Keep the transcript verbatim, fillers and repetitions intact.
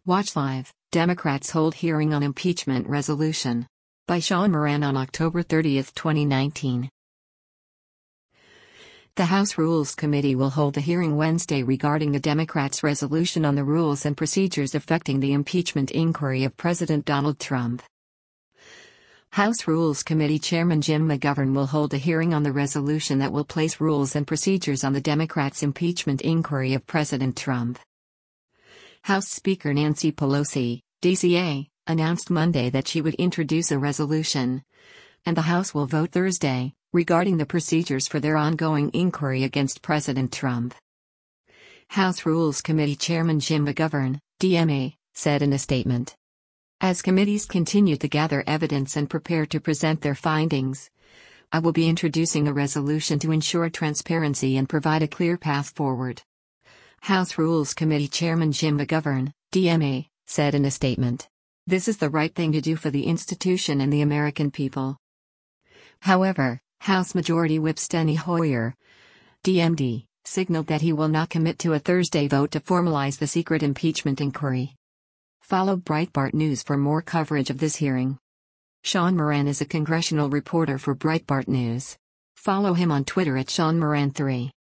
Watch Live, Democrats hold hearing on impeachment resolution. By Sean Moran on October thirtieth, twenty nineteen. The House Rules Committee will hold a hearing Wednesday regarding the Democrats' resolution on the rules and procedures affecting the impeachment inquiry of President Donald Trump. House Rules Committee Chairman Jim McGovern will hold a hearing on the resolution that will place rules and procedures on the Democrats' impeachment inquiry of President Trump. House Speaker Nancy Pelosi, D C A, announced Monday that she would introduce a resolution, and the House will vote Thursday, regarding the procedures for their ongoing inquiry against President Trump. House Rules Committee Chairman Jim McGovern, D M A, said in a statement, "As committees continue to gather evidence and prepare to present their findings, I will be introducing a resolution to ensure transparency and provide a clear path forward." House Rules Committee Chairman Jim McGovern, D M A, said in a statement, "This is the right thing to do for the institution and the American people." However, House Majority Whip Steny Hoyer, D M D, signaled that he will not commit to a Thursday vote to formalize the secret impeachment inquiry. Follow Breitbart News for more coverage of this hearing. Sean Moran is a congressional reporter for Breitbart News. Follow him on Twitter at Sean Moran three.